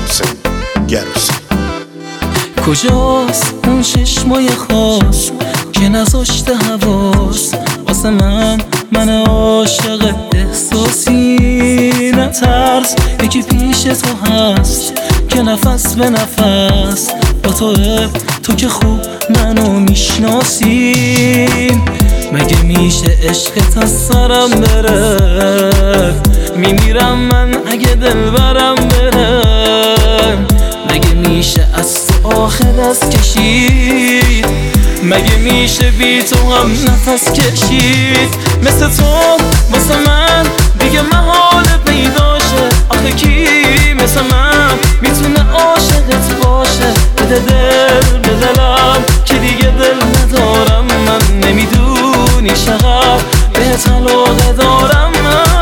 حسین گروسی. کجاست اون چشمای خاص که نذاشته حواس واسه من عاشق احساسی؟ نترس یکی پیش تو هست که نفس به نفس با تو که خوب منو میشناسی. مگه میشه عشقت از سرم بره؟ میمیرم من اگه دلبرم بره. مگه میشه از تو آخه دست کشید؟ مگه میشه بی تو هم نفس کشید؟ مثل تو واسه من دیگه محال پیداشه. آخه کی مثل من میتونه عاشقت باشه؟ بده دل به دلم که دیگه دل ندارم من. نمیدونی چقدر بهت علاقه دارم من.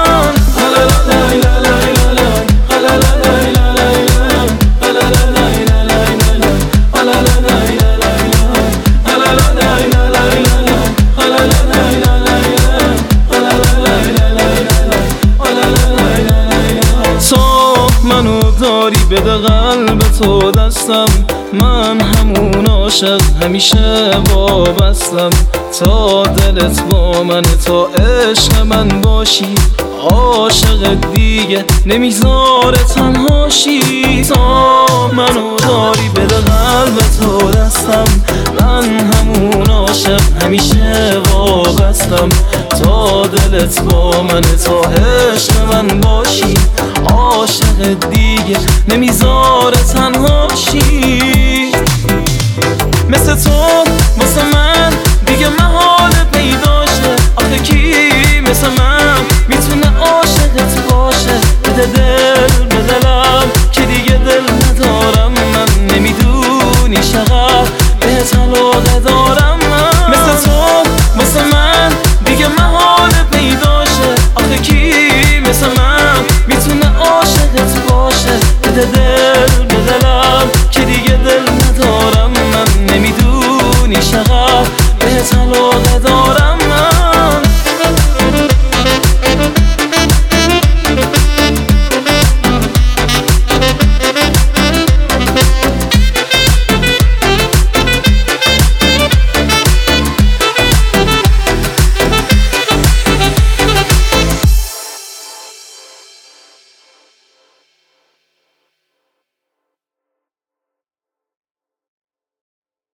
منو داری بده قلب تو دستم، من همون عاشق همیشه وابستم. تا دلت با من تا عشق من باشی، عاشق دیگه نمیذاره تنهاشی. تا منو داری بده قلب تو دستم، من همون عاشق همیشه وابستم. تا دلت با من تا عشق من باشی، عاشق دیگه نمیذاره تنهاشی. مثل تو واسه من دیگه محال پیداشه. آخه کی مثل من میتونه عاشقت باشه؟ بده دل به دلم که دیگه دل ندارم من. نمیدونی چقدر بهت علاقه دارم من. مثل تو واسه من دیگه محال پیداشه. آخه کی مثل من میتونه عاشقت باشه؟ بده دل به دلم که دیگه دل ندارم من. نمیدونی چقدر بهت علاقه دارم.